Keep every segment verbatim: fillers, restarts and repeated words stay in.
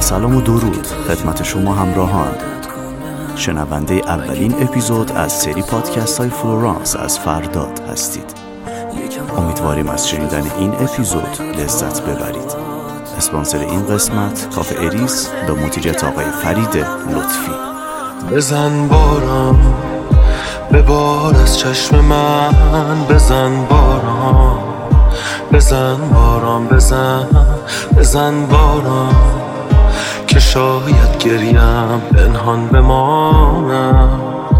با سلام و درود خدمت شما همراهان، شنونده اولین اپیزود از سری پادکست های فلورانس از فرداد هستید. امیدواریم از شنیدن این اپیزود لذت ببرید. اسپانسر این قسمت کافه اریس به مدیریت آقای فرید لطفی. بزن بارم به بار از چشم من، بزن بارم بزن بارم بزن بزن بارم که شاید گریم پنهان بمانم.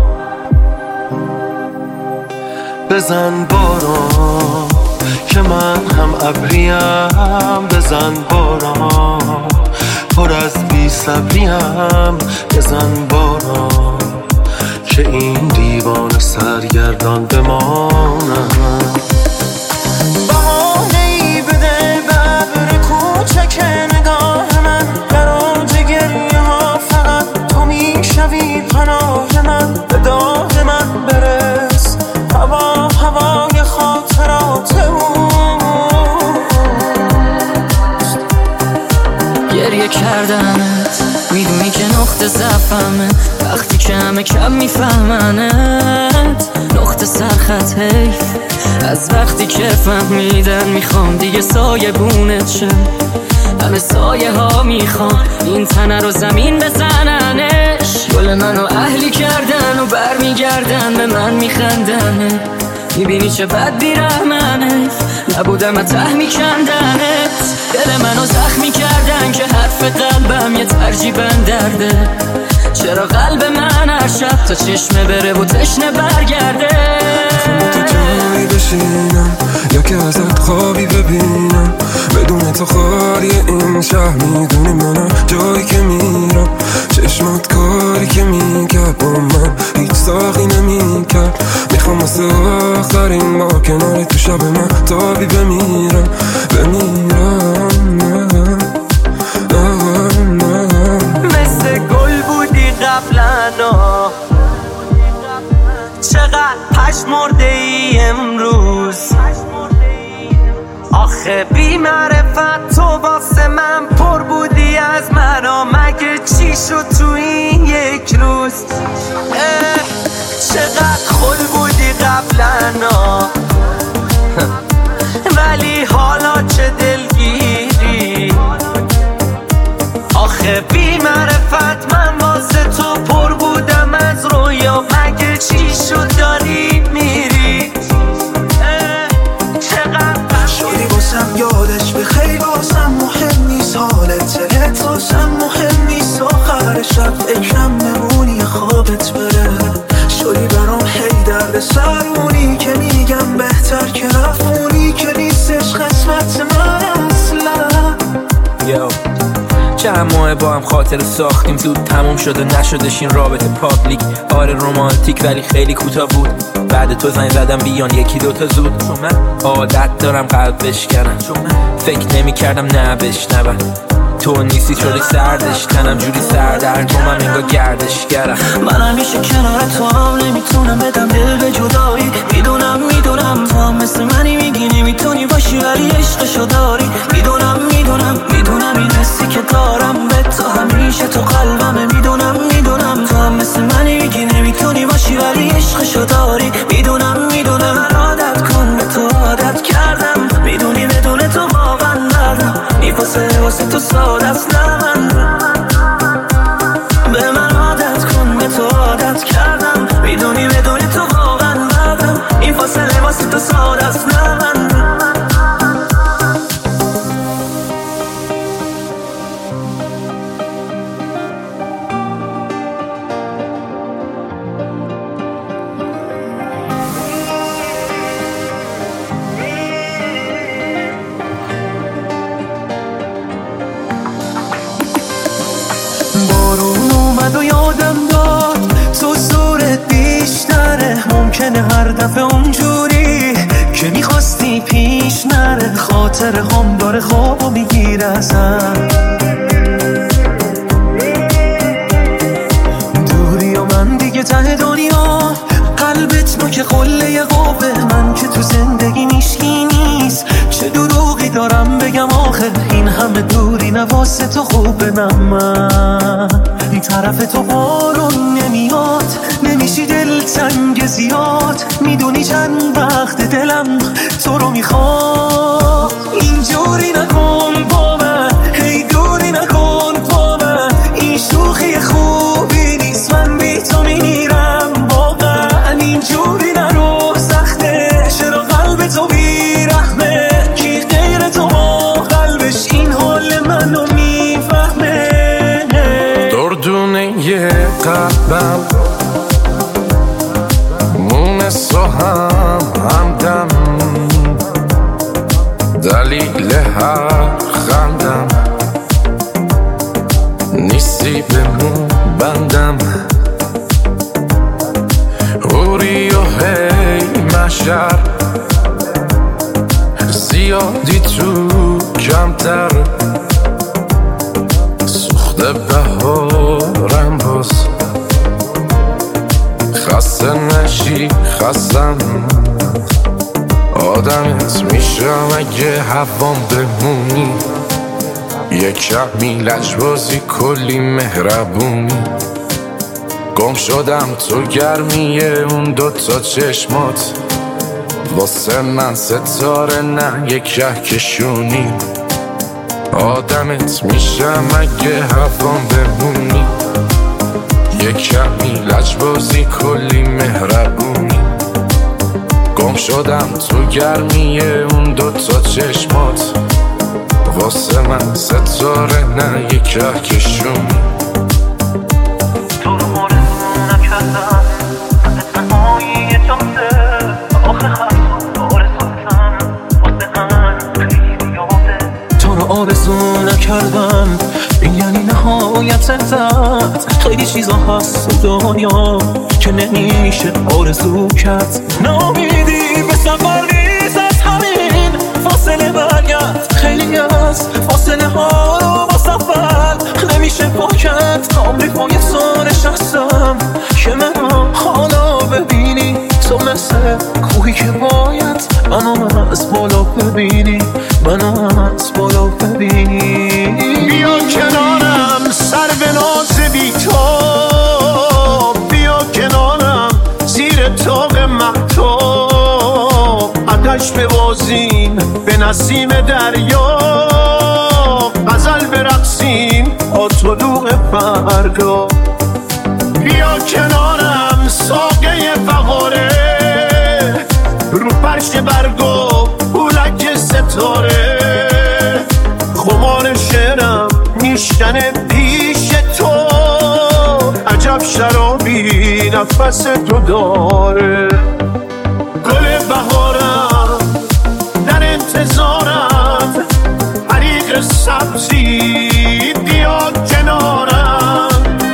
بزن بارم که من هم ابریم، بزن بارم پر از بی صبریم، بزن بارم که این دیوان سرگردان بمانم. بهانه‌ای بده ببر کوچک نگاه من، گراج گریه ها فقط تو میشوی پناه من. به داغ من برس هوا هوای خاطرات اوست. گریه کردنت میدونی که نقطه ضعفمه، وقتی که همه کم میفهمنت نقطه سرخط حیف. از وقتی که فهمیدن میخوام دیگه سایه بونت شم، همه سایه ها میخوام این تنه رو زمین بزننش. گل منو اهلی کردن و برمیگردن به من میخندنه، میبینی چه بد بیرحمنه، نبودم ته میکندنت. دل منو زخمی کردن که حرف قلبم یه ترجیبن درده. چرا قلب من هر شب تا چشمه بره و تشنه برگرده؟ تو جایی بشینم یا که ازت خوابی ببینم، بدون تو خالی این شهر. میدونی منم جایی که میرم، چشمات کاری که میکرد با من هیچ ساقی نمیکرد. میخوام واسه آخرین بار کنار تو شب من تابی بمیرم بمیرم. مثل گل بودی قبلنا، چقدر پشمرده ای امروز. آخه بی معرفت تو واسه من پر بودی از مرا، مگه چی شد تو این یک روز؟ چقدر خل بودی قبلنا، ولی حالا چه دلگیری. آخه بی معرفت من واسه تو پر بودم از رویا، مگه چی شد داری میری؟ چقدر شدی واسم یادش به خیلی واسم مهم نیست، حالت تلت واسم مهم نیست. آخر شب فکرم نمونی خوابت بره، شدی برام هی درد سرونی که میگم بهتر که رفونی، که نیستش قسمت من اصلا. Yo. چند ماه با هم خاطر ساختیم، زود تموم شده نشدش این رابطه پابلیک. آره رومانتیک ولی خیلی کوتاه بود. بعد تو زنگ زدم بیان یکی دوتا زود، چون من عادت دارم قلب بشکنم، چون من فکر نمی کردم نه بشنوم. تو نیستی شدی سردش تنم جوری سردرگمم انگار گردشگرم. من همیشه کنار تو هم نمیتونم بدم دل به جدایی. میدونم میدونم تو هم مثل منی، میگی نمیتونی باشی ولی عشقشو داری. میدونم میدونم میدونم این حسی که دارم به تو همیشه تو قلبمه. میدونم میدونم تو هم مثل منی، میگی نمیتونی باشی ولی عشقشو داری. میدونم میدونم من عادت کن به تو عادت کردم، میدونی بدون تو واقعا ندم میپاسه واسه تو ساده است. نه من به من عادت کن به تو عادت کردم، میدونی بدون تو واقعا ندم این فاصله واسه تو ساده است. نه من بارون اومد و یادم داد تو زورت بیشتره. ممکنه هر دفعه اونجوری که میخواستی پیش نره، خاطر هم داره خوابو میگیره ازم. دوری و من دیگه ته دنیا، قلبت نوک قله قوه من که تو زندگی میشکی نیست. چه دروغی دارم بگم آخه این همه دوری نواسه تو خوبه من این طرف تو بارون نمیاد نمیشی دلتنگ زیاد میدونی چند وقت دلم تو رو میخواد اینجوری نکن با من هی دوری نکن با من این شوخی خوبی نیست من بی تو میرم واقعا اینجوری نرو سخته چرا قلب تو بیرحمه کی غیر تو با قلبش این حال منو میفهمه دردونه یه قلبم مونس و هم همدم دلیل هر خندم نیستی به مون بندم اوری و هی مشر زیادی تو کمتر سوخته بهارم باز خسته نشی خستم آدمت میشم اگه هوام بمونی یک کمی لجبازی کلی مهربونی گم شدم تو گرمیه اون دوتا چشمات واسه من ستاره نه یک کهکشونی آدمت میشم اگه هوام بمونی یک کمی لجبازی کلی مهربونی گم شدم تو گرمیه اون دوتا چشمات واسه من ستاره نه یک کهکشونی تو رو آرزو نکردم اسم هایی جاده آخه حرف آرزوتم واسه من خیلی یاده تو رو آرزو نکردم این یعنی نهایت درد خیلی چیزا هست تو دنیا که نمیشه آرزو کرد نامیدی به سفر نیست از همین فاصله برگرد خیلی از فاصله ها رو با سفر نمیشه پاکت آمریکای تو نشستم که منو حالا ببینی تو مثل کوهی که باید منو از بالا ببینی منو از بالا ببینی بیا کنارم سر به ناز بی تو بیا کنارم زیر طاق مهتاب آتش ببازیم به نسیم دریا غزل برقصیم با طلوع فردا بیا کنارم ساقه فقاره رو فرش برگو پولک ستاره خمار شعرم میشکنه پیش تو عجب شرابی نفس تو داره گل بهارم در انتظارم حریق سبزی بیا کنارم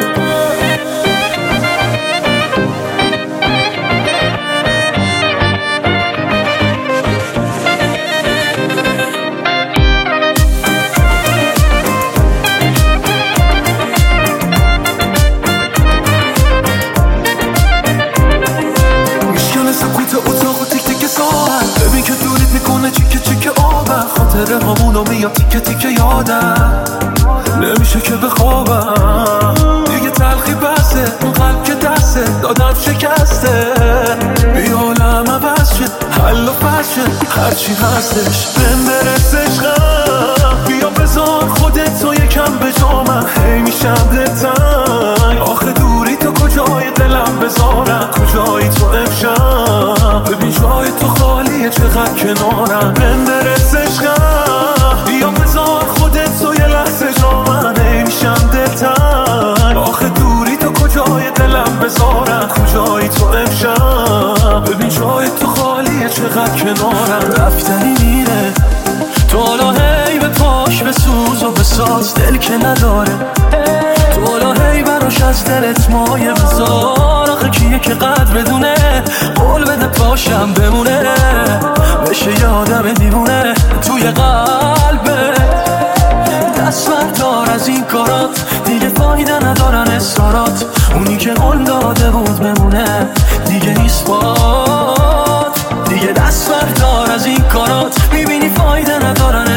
خاطره همونو میاد تیکه تیکه یادم نمیشه که بخوابم دیگه تلخی بسه اون قلب که دسته دادم شکسته بیا عالم عوض شه حل و فصل شه هرچی هستش بهم برس عشقم بیا بذار خودت تو یکم به جامم هی میشم دلتنگ آخه دوری تو کجای دلم بذارم کجایی تو امشب ببین جای تو خالیه چقدر کنارم بهم برس عشقم بیا بذار خودت تو یه لحظه جامم هی میشم دلتنگ آخه دوری تو کجای دلم بذارم کجایی تو امشب ببین جای تو خالیه چقدر کنارم رفتنی میره تو حالا هی به پاش بسوز و بساز دل که نداره تو حالا هی براش از دلت مایه بذار آخه کیه که قدر بدونه قول بده پاشم بمونه بشه یادم دیوونه توی قلبه دست بردار از این کارات دیگه فایده ندارن اصرارات اونی که قول داده بود بمونه دیگه نیست باد دیگه دست بردار از این کارات میبینی فایده ندارن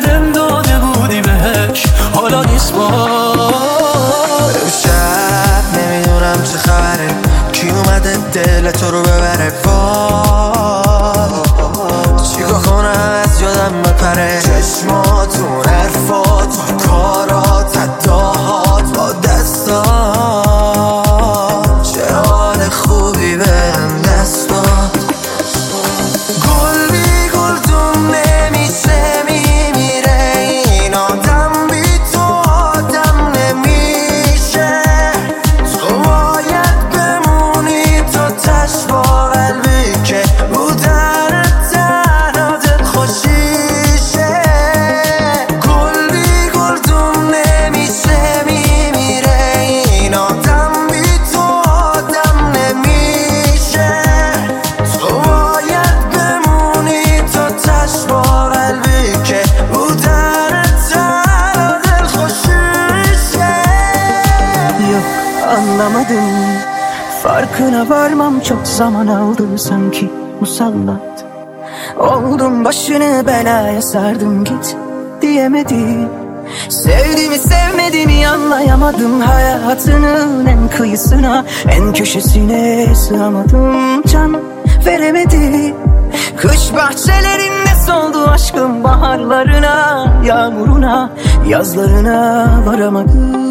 دل داده بودی بهش حالا نیست با شب نمیدونم چه خبره کی اومده دل تو رو ببره چیکار کنم از یادم بپره چشماتون حرفات کارات اداهات با دستات چه حال خوبی بهم دست داد گل بی گلدون نمیشه میمیره این آدم بی تو آدم نمیشه تو باید بمونی تو تش با قلبی که بودن تنها دل خوشیشه گل بی گلدون نمیشه میمیره این آدم بی تو آدم نمیشه تو باید بمونی تو تش با قلبی که بودن تنها دل خوشیشه Yok anlamadım farkına varmam çok zaman aldı sanki musallat oldum başını belaya sardım git diyemedim sevdiğimi sevmediğimi anlayamadım hayatının en kıyısına en köşesine sığamadım can veremedim kış bahçelerinde soldu aşkım baharlarına yağmuruna yazlarına varamadım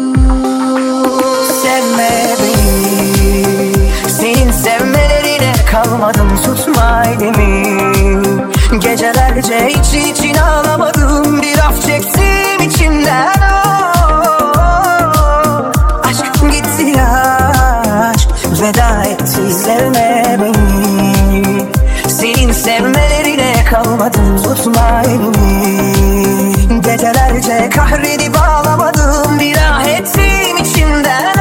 sevme beni senin sevmelerine kalmadım tutma elimi gecelerce için için ağlamadım bir af çektim içimden oh. Aşk gitti aşk veda etti sevme beni senin sevmelerine kalmadım tutma elimi gecelerce kahredip ağlamadım bir ah ettim içimden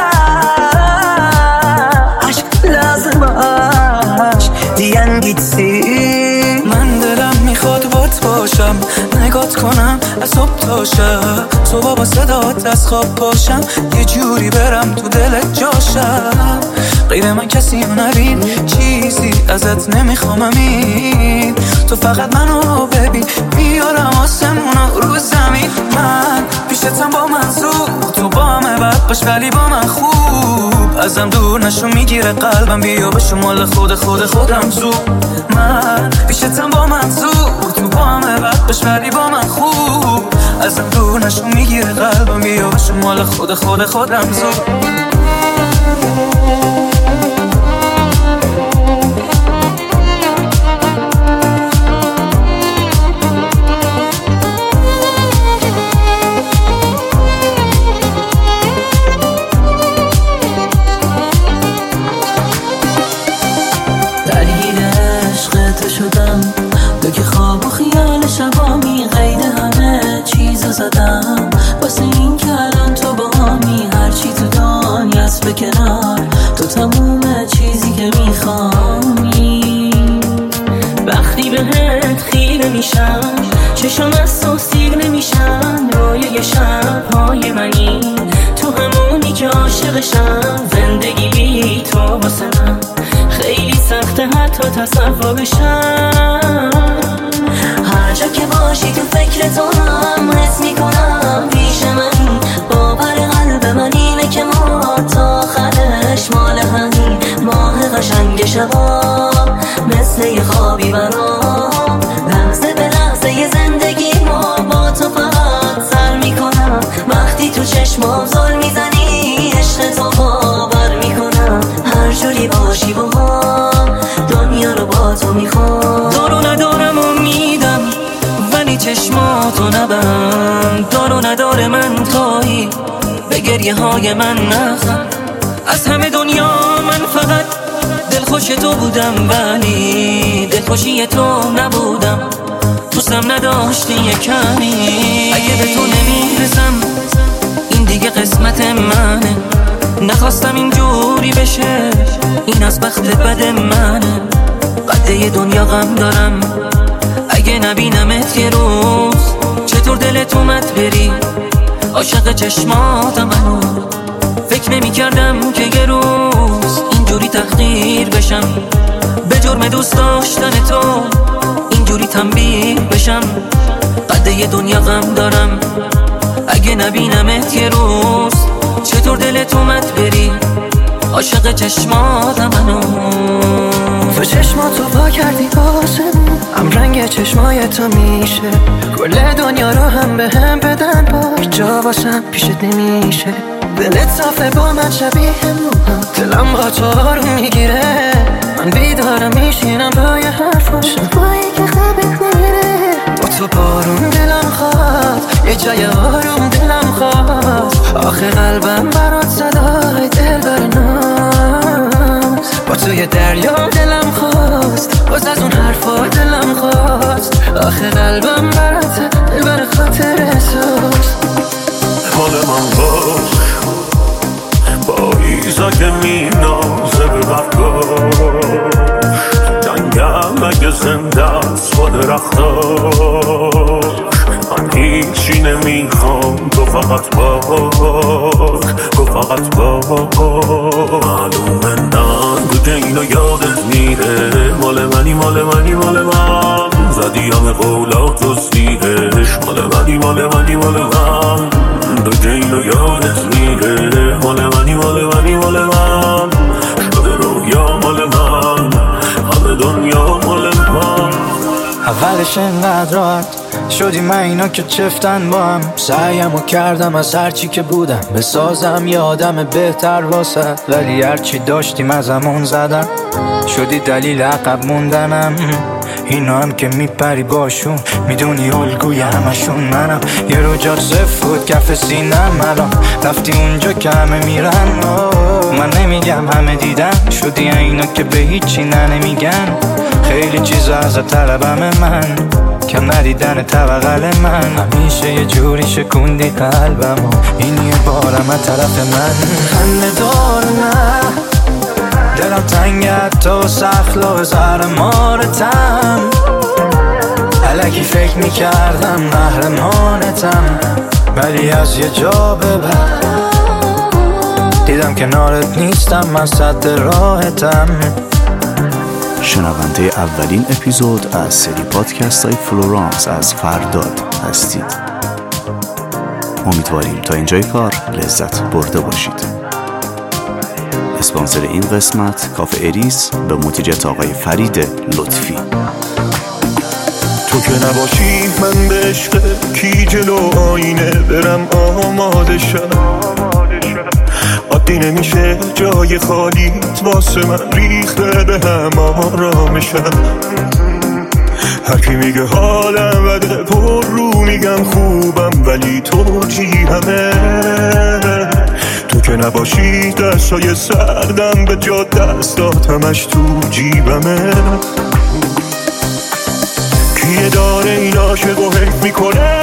aşk lazım aşk diyen gitsin من دلم میخواد بات باشم نگات کنم از صبح تا شب صبح با صدات از خواب پاشم یه جوری برم تو دلت جاشم غیر من کسی نبین چیزی ازت نمیخوام امین تو فقط منو ببین میارم آسمونا رو زمین من پیشتم با منظور تو با همه بد باش ولی با من خوب ازم دور نشو میگیره قلبم بیا بشو مال خود خود خودم زود من پیشتم با منظور تو با همه بد باش ولی با من خوب ازم دور نشو میگیره قلبم بیا بشو مال خود خود خودم زود زدم واسه این که الان تو با همی هرچی تو دنیاست به کنار تو تموم چیزی که میخوامی وقتی بهت خیره میشم چشم از تو سیر نمیشن رویای شبهای منی تو همونی که عاشقشم زندگی بی تو واسه من خیلی سخته حتی تصور بشم هر جا که باشی تو فکر تو هم حس میکنم پیش منی باور قلب من اینه که ما تا آخرش مال همین ماه قشنگ شبا مثل یه خوابی برام لحظه به لحظه یه زندگی ما با تو فقط سر میکنم وقتی تو چشمام زل میزنی عشق تو باور میکنم هر جوری باشی با هم دنیا رو با تو میخوام دارو ندارم امیدم ولی چشماتو نبند دارو نداره من تویی به گریه های من نخند از همه دنیا من فقط دلخوش تو بودم ولی دلخوشی تو نبودم دوستم نداشتی یه کمی اگه به تو نمیرسم این دیگه قسمت منه نخواستم اینجوری بشه این از بخت بد منه قده دنیا غم دارم اگه نبینمت یه روز چطور دلت اومد بری عاشق چشماتم هنوز فکر نمی کردم که یه روز اینجوری تقدیر بشم به جرم دوست داشتن تو اینجوری تنبیه بشم قده یه دنیا غم دارم. اگه نبینمت یه روز چطور دلت اومد بری؟ عاشق چشماتم هنوز. تو چشماتو پا کردی واسمون، هم رنگ چشمای تو میشه کل دنیا رو هم به هم بدن، با جا واسم پیشت نمیشه. دلت صافه با من شبیه موها، دلم با تو آروم میگیره. من بیدارم میشینم پای حرفا، شبایی که خوابت نمیره. با تو بارون دلم خواد، یه جای آروم دلم خواد. آخه قلبم برات صدای دل برناز. با تو یه دریا دلم خواست، باز از اون حرفا دلم خواست. آخه قلبم برات دل بر خاطر احساس. مال من باش پاییزا که می نازه به برگاش، جنگم اگه زنده است با درختاش. من هیچی نمیخوام تو فقط باش، تو فقط باش. معلومه نگو که اینو یادت میره، مال منی مال منی مال من. زدی همه قولات و سیهش، مال منی مال منی مال من. دو که اینو یادت میره، مال منی مال منی مال من. شده رویا مال من، همه دنیا مال من. اولش انقدر راحت شدی من اینا که چفتن با هم. سعیمو کردم از هرچی که بودم بسازم یه آدم بهتر واسه، ولی هرچی داشتیم از همون زدم. شدی دلیل عقب موندنم. اینا هم که میپری باشون، میدونی الگوی همشون منم. یه رو جات صفر بود کف سینم، الان رفتی اونجا که همه میرن. من نمیگم همه دیدن، شدی اینا که به هیچی نه نمیگن. خیلی چیزا از طلبم من، کم ندیدن طبقل من. همیشه یه جوری شکوندی قلبم، این یه بارم از طرف من. خنده دار من دلم تنگت تو سخلا و زهرمارتم. الکی فکر میکردم قهرمانتم، ولی از یه جا به بعد دیدم کنارت نیستم، من سد راحتم. شنونده اولین اپیزود از سری پادکست های فلورانس از فرداد هستید. امیدواریم تا اینجای کار لذت برده باشید. اسپانسر این قسمت کافه اریز به مدیریت آقای فرید لطفی. تو که نباشی من به عشق کی جلو آینه برم آماده شم. عادی نمیشه جای خالیت واسه من ریخته به هم آرامشم. هر کی میگه حالم بده پر رو میگم خوبم، ولی تو چی همه. تو که نباشی دستای سردم به جا دستات همش تو جیبمه. کیه داره این عاشق و حیف میکنه،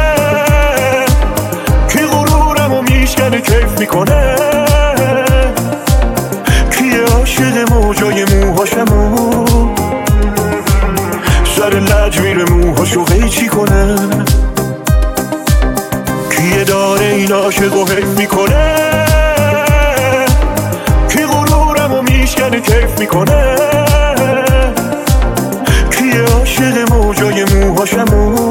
کی غرورم و میشکنه کیف میکنه. کیه عاشق موجای موهاشمو، سر لج میره موهاشو قیچی کنه. کیه داره این عاشق و حیف میکنه، کی غرورم و میشکنه کیف میکنه. کیه عاشق موجای موهاشمو،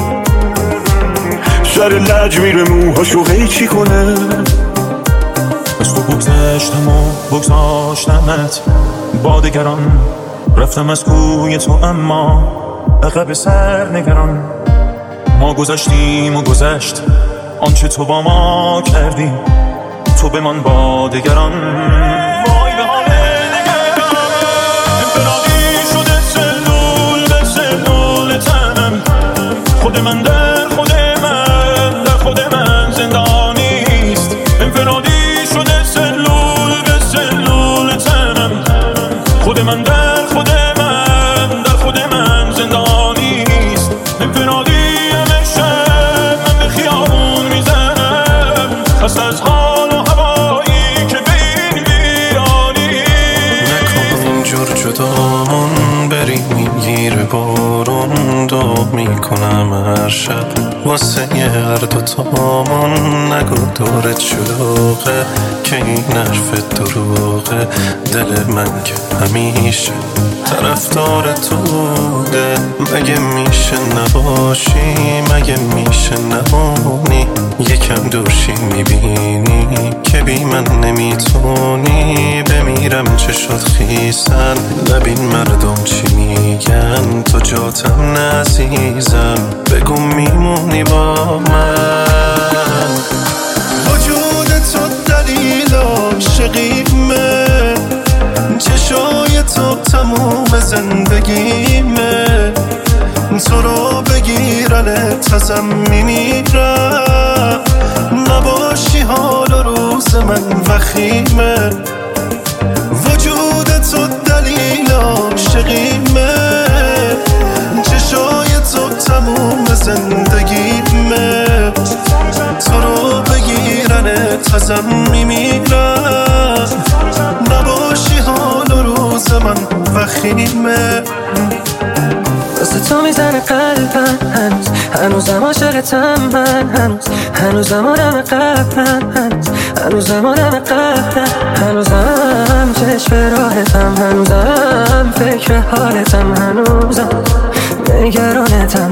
سر لج میره موهاشو قیچی کنه. از تو بگذشتم و بگذاشتمت با دگران، رفتم از کوی تو اما عقب سر نگران. ما گذشتیم و گذشت آنچه تو با ما کردی، تو بمان با دگران. وای به حال دگران، انفرادی شده سلول به سلول تنم. خود من در خود من در خود من زندانیست. انفرادی شده سلول به سلول تنم. خود من در خود من در خود من زندانیست. انفرادی همه شب من به خیابون میزنم، خست از حال و هوایی که بین ویرانی. نکن اینجور جدامون بریم میگیره بارون، دو میکنم هر شب واسه یه هر دوتامون نگو دورت شلوغه که این حرف دروغه. دل من که همیشه طرفدار تو بوده. مگه میشه نباشی، مگه میشه نمونی، یکم دورشی میبینی که بی من نمیتونی. بمیرم چشات خیسن، نبین مردم چی میگن، تو جاتم نعزیزم، بگو میمونی با من. وجود تو دلیل عاشقیمه، چشای تو تموم زندگیمه. تو رو بگیرنت ازم میمیرم، نباشی حال و روز من وخیمه. وجود تو دلیل عاشقیمه، چشای تو تموم زندگیمه. تو رو بگیرنت ازم میمیرم، نباشی حال و روز من وخیمه. واسه تو میزنه قلبم هنوز، هنوزم عاشقتم من هنوز، هنوزم آدم قلبم هنوز، هنوزم آدم قلبم، هنوزم چشم راهتم، هنوزم فکر حالتم، هنوزم نگرانتم،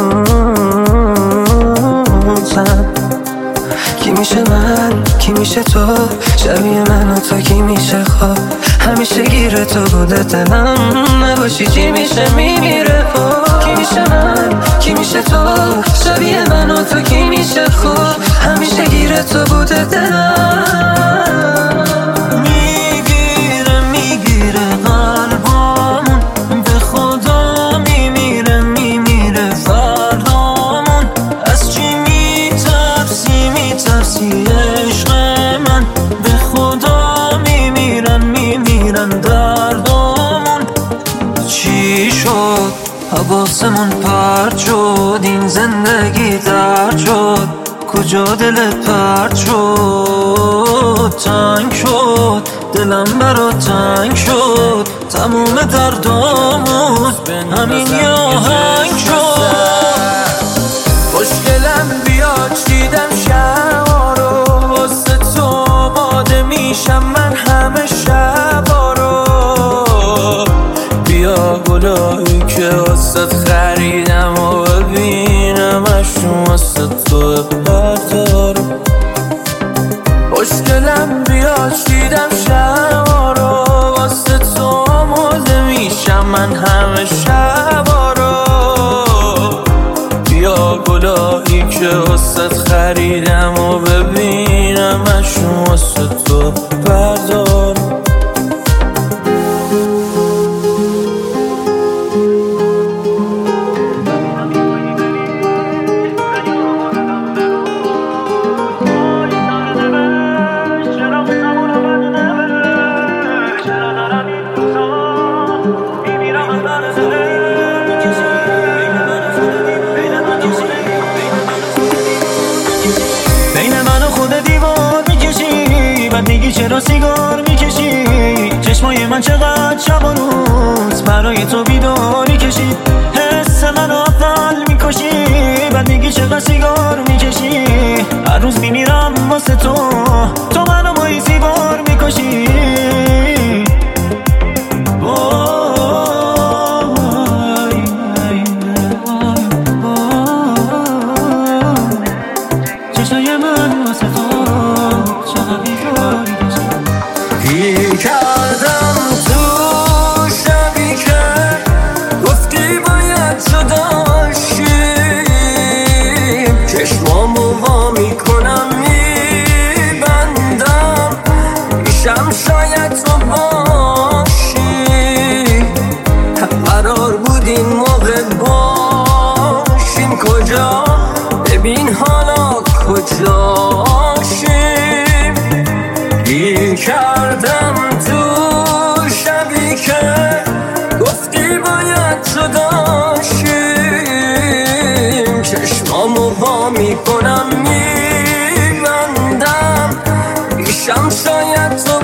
هنوزم. کی میشه من، کی میشه تو، شبیه من و تو کی میشه خواب، همیشه گیره تو بوده دلم، نباشی چی میشه میمیره. کی میشه من، کی میشه تو، شبیه من و تو کی میشه خواب، همیشه گیره تو بوده دلم. میگیره میگیره قلبامون، به خدا میمیره میمیره فردامون. از چی میترسی میترسی عشق من، به خدا میمیرن میمیرن دردامون. چی شد حواسمون پرت شد، این زندگی درد شد، کجا دلت پرت شد. تنگ شد دلم برا تنگ شد، تموم دردامون همین یه آهنگ شد. خوشگلم بیاد دیدم شبا رو، واسه تو آماده میشم من همه شبا رو. بیا گلایی که واسه خریدم و ببینم اشون واسه تو بردار. خوشگلم بیاد دیدم شبا رو، واسه تو آماده میشم من همه شبا رو. بیا گلایی که واسه خریدم و ببینم اشون واسه تو بردار. چرا سیگار میکشی؟ چشمای من چقدر شب و روز برای تو بیداری کشید. حس من اول میکشی، بعد میگی چقدر سیگار میکشی. هر روز میمیرم واسه تو، تو منو مایی سیگار میکشی. چشمای من واسه تو چقدر بیداری کشید. گیر کردم تو شبی که گفتی باید جداشیم. چشمامو وا میکنم میبندم، میشم شاید تو باشی. قرار بود این موقع باشیم کجا، ببین حالا کجاشیم. گیر کردم تو شبی که گفتی باید جداشیم. چشمامو وا میکنم میبندم، میشم شاید تو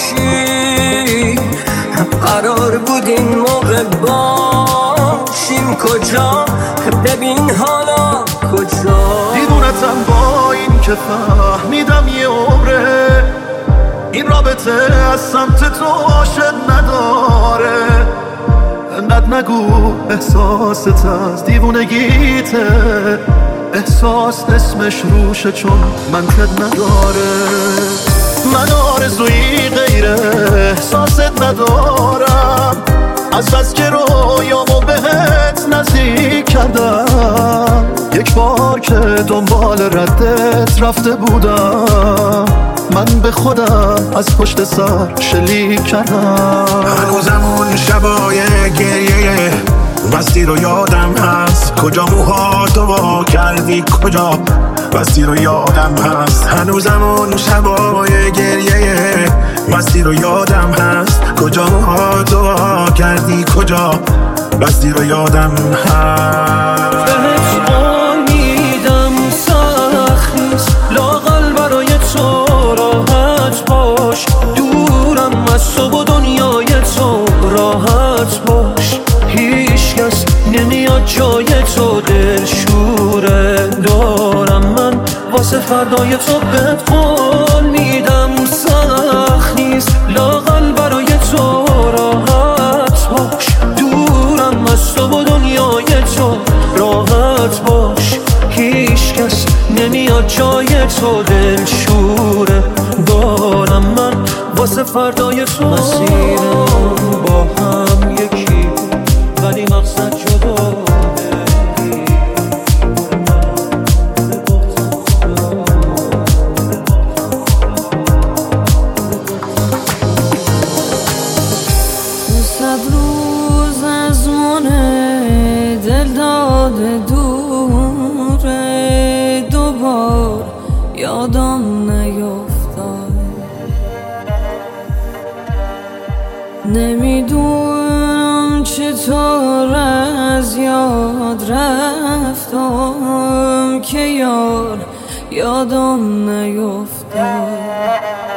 باشی. قرار بود این موقع باشیم کجا ببین حالا کجا دیوونتم با این که فهمیدم یه عمره این رابطه از سمت تو عاشق نداره انقدر نگو احساست از دیوونگیته احساس اسمش روشه چون منطق نداره من آرزویی غیر احساست ندارم از بس که رویامو بهت نزدیک کردم یک بار که دنبال ردت رفته بودم من به خودم از پشت سر شلیک کردم هنوزم اون شبای گریه بستی رو یادم هست کجا موهاتو وا کردی کجا بستی رو یادم هست هنوزم اون شبای گریه بستی رو یادم هست کجا موهاتو وا کردی کجا بستی رو یادم هست بهت قول میدم سخت نیست لااقل برای تو راحت باش دورم از تو و دنیای تو راحت باش هیچ کس نمیاد جای تو دلشوره دارم من واسه فردای تو بهت قول میدم سخت نیست لااقل برای تو راحت باش دورم از تو و دنیای تو راحت باش هیچ کس نمیاد جای تو دلشوره دارم من واسه فردای تو مسیرمون با هم یکی ولی مقصد جدا صد روز از مونه دل داده دوره دوبار یادم نیفتاد نمیدونم چطور از یاد رفتم که یار یادم نیفتاد